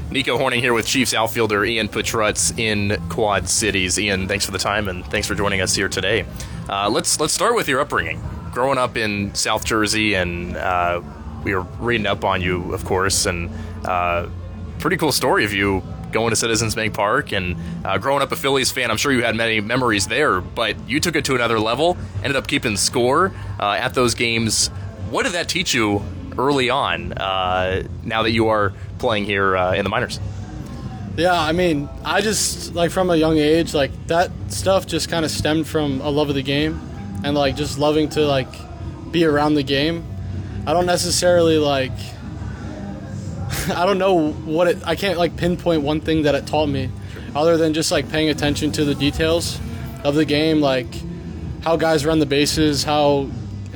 Nico Horning here with Chiefs outfielder Ian Petrutz in Quad Cities. Ian, thanks for the time and thanks for joining us here today. Let's start with your upbringing. Growing up in South Jersey, and we were reading up on you, of course, and pretty cool story of you going to Citizens Bank Park and growing up a Phillies fan. I'm sure you had many memories there, but you took it to another level, ended up keeping score at those games. What did that teach you early on, now that you are playing here in the minors? Yeah, I mean, I just, from a young age, that stuff just kind of stemmed from a love of the game and, just loving to, be around the game. I don't necessarily, I don't know what I can't, pinpoint one thing that it taught me other than just, paying attention to the details of the game, how guys run the bases, how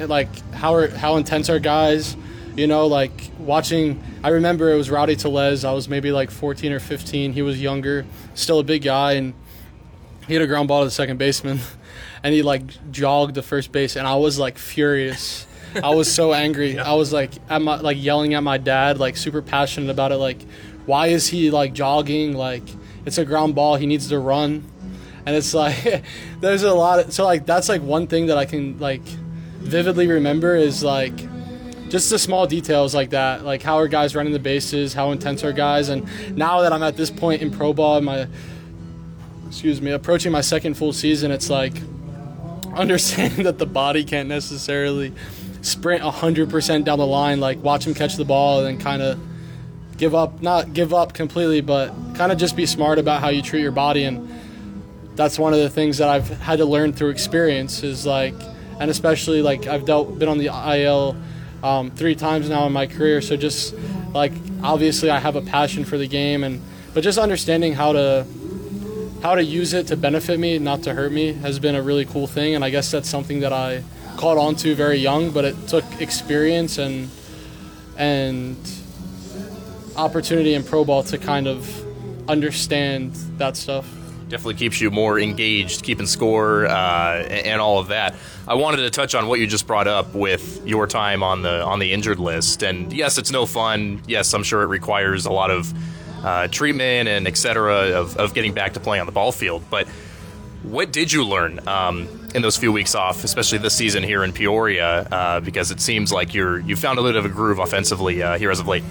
intense are guys, watching. I remember it was Rowdy Tellez. I was maybe 14 or 15. He was younger, still a big guy, and he had a ground ball to the second baseman, and he jogged the first base, and I was furious. I was so angry. I was yelling at my dad, super passionate about it. Why is he jogging? It's a ground ball. He needs to run, and it's there's a lot of, so that's one thing that I can vividly remember is just the small details like that, how are guys running the bases, how intense are guys. And now that I'm at this point in pro ball, approaching my second full season, it's understanding that the body can't necessarily sprint 100% down the line, watch him catch the ball and then kind of not give up completely, but kind of just be smart about how you treat your body. And that's one of the things that I've had to learn through experience is and especially I've been on the IL 3 times now in my career, so just obviously I have a passion for the game, but just understanding how to use it to benefit me, not to hurt me, has been a really cool thing. And I guess that's something that I caught on to very young, but it took experience and opportunity in pro ball to kind of understand that stuff. Definitely keeps you more engaged, keeping score, and all of that. I wanted to touch on what you just brought up with your time on the injured list. And yes, it's no fun. Yes, I'm sure it requires a lot of treatment and et cetera of getting back to playing on the ball field. But what did you learn in those few weeks off, especially this season here in Peoria? Because it seems like you found a bit of a groove offensively here as of late.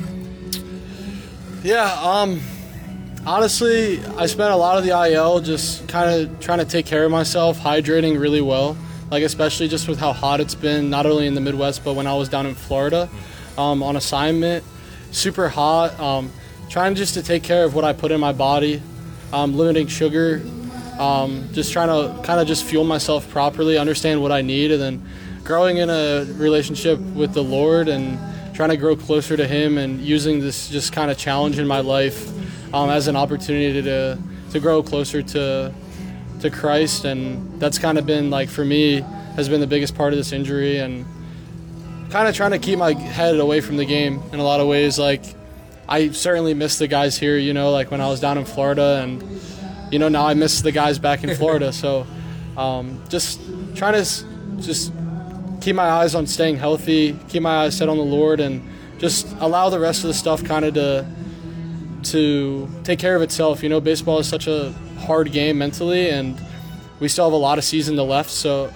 Yeah. Honestly, I spent a lot of the IL just kind of trying to take care of myself, hydrating really well, especially just with how hot it's been, not only in the Midwest, but when I was down in Florida on assignment. Super hot, trying just to take care of what I put in my body, limiting sugar, just trying to kind of just fuel myself properly, understand what I need, and then growing in a relationship with the Lord and trying to grow closer to Him and using this just kind of challenge in my life as an opportunity to grow closer to Christ. And that's kind of been, for me, has been the biggest part of this injury, and kind of trying to keep my head away from the game in a lot of ways. I certainly miss the guys here, when I was down in Florida, and, now I miss the guys back in Florida. So just trying to just keep my eyes on staying healthy, keep my eyes set on the Lord, and just allow the rest of the stuff kind of to take care of itself. Baseball is such a hard game mentally, and we still have a lot of season left. So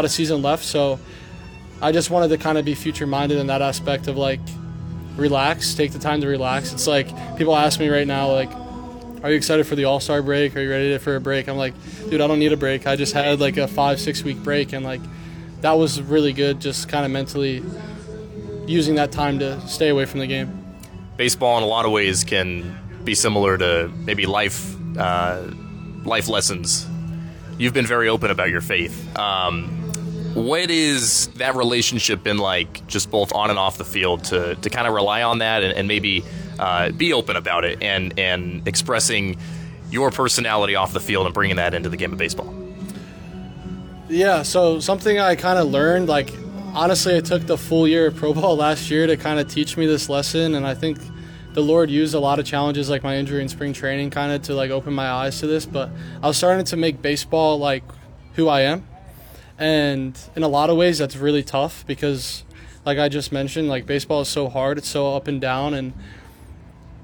I just wanted to kind of be future minded in that aspect of relax, take the time to relax. It's people ask me right now, are you excited for the All-Star break? Are you ready for a break? I'm dude, I don't need a break. I just had a 5-6 week break, and that was really good, just kind of mentally using that time to stay away from the game. Baseball in a lot of ways can be similar to maybe life lessons. You've been very open about your faith. What is that relationship been like, just both on and off the field, to kind of rely on that and maybe be open about it and expressing your personality off the field and bringing that into the game of baseball? Yeah, so something I kind of learned, honestly, it took the full year of pro ball last year to kind of teach me this lesson, and I think the Lord used a lot of challenges like my injury in spring training kind of to open my eyes to this. But I was starting to make baseball who I am, and in a lot of ways that's really tough because, like I just mentioned, baseball is so hard, it's so up and down, and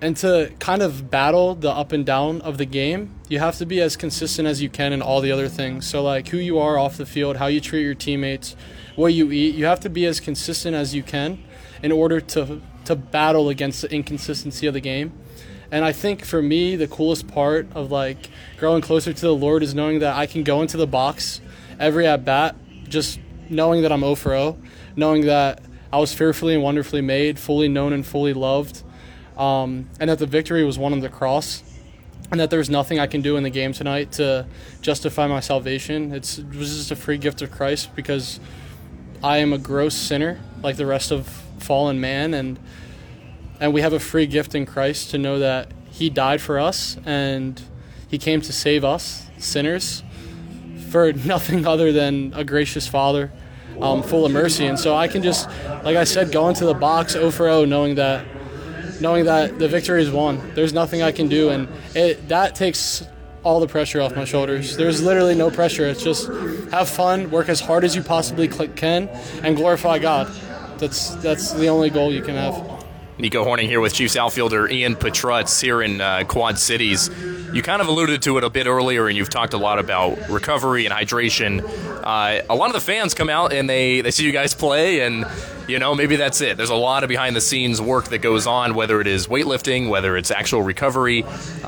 And to kind of battle the up and down of the game, you have to be as consistent as you can in all the other things. So, like, who you are off the field, how you treat your teammates, what you eat, you have to be as consistent as you can in order to battle against the inconsistency of the game. And I think for me, the coolest part of, like, growing closer to the Lord is knowing that I can go into the box every at-bat just knowing that I'm 0 for 0, knowing that I was fearfully and wonderfully made, fully known and fully loved, and that the victory was won on the cross, and that there's nothing I can do in the game tonight to justify my salvation. It was just a free gift of Christ because I am a gross sinner like the rest of fallen man, and we have a free gift in Christ to know that he died for us and he came to save us, sinners, for nothing other than a gracious Father full of mercy. And so I can just, like I said, go into the box 0 for 0 knowing that the victory is won. There's nothing I can do, and that takes all the pressure off my shoulders. There's literally no pressure. It's just have fun, work as hard as you possibly can, and glorify God. That's the only goal you can have. Nico Horning here with Chiefs outfielder Ian Petrutz here in Quad Cities. You kind of alluded to it a bit earlier, and you've talked a lot about recovery and hydration. A lot of the fans come out and they see you guys play, and maybe that's it. There's a lot of behind-the-scenes work that goes on, whether it is weightlifting, whether it's actual recovery.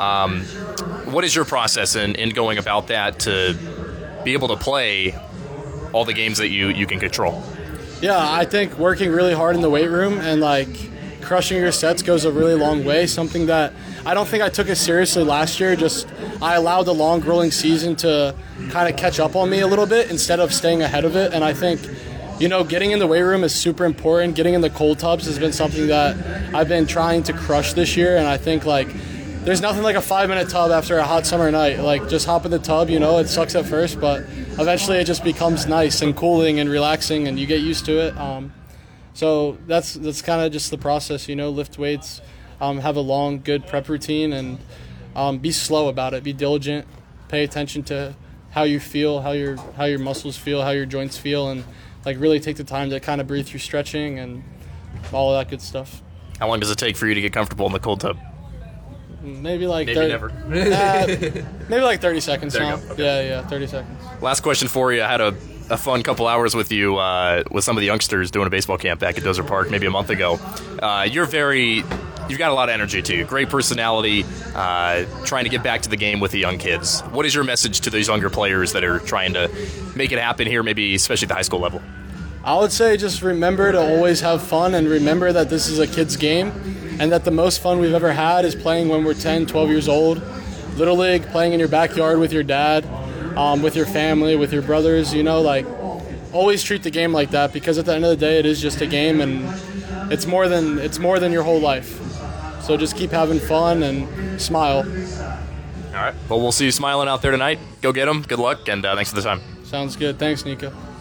What is your process in going about that to be able to play all the games that you can control? Yeah, I think working really hard in the weight room and, like, crushing your sets goes a really long way, something that I don't think I took as seriously last year. Just I allowed the long, grueling season to kind of catch up on me a little bit instead of staying ahead of it. And I think, getting in the weight room is super important. Getting in the cold tubs has been something that I've been trying to crush this year. And I think, like, there's nothing like a 5-minute tub after a hot summer night. Like, just hop in the tub, it sucks at first, but eventually it just becomes nice and cooling and relaxing, and you get used to it. So that's kind of just the process, lift weights, have a long, good prep routine, and be slow about it. Be diligent, pay attention to how you feel, how your muscles feel, how your joints feel, and, like, really take the time to kind of breathe through stretching and all of that good stuff. How long does it take for you to get comfortable in the cold tub? Maybe like never. Maybe like 30 seconds now. Okay. Yeah, 30 seconds. Last question for you. I had a fun couple hours with you with some of the youngsters doing a baseball camp back at Dozer Park maybe a month ago. You've got a lot of energy to you. Great personality, trying to get back to the game with the young kids. What is your message to those younger players that are trying to make it happen here, maybe especially at the high school level? I would say just remember to always have fun, and remember that this is a kid's game, and that the most fun we've ever had is playing when we're 10, 12 years old. Little League, playing in your backyard with your dad, with your family, with your brothers, like, always treat the game like that, because at the end of the day it is just a game, and it's more than your whole life. So just keep having fun and smile. All right. Well, we'll see you smiling out there tonight. Go get them. Good luck, and thanks for the time. Sounds good. Thanks, Nico.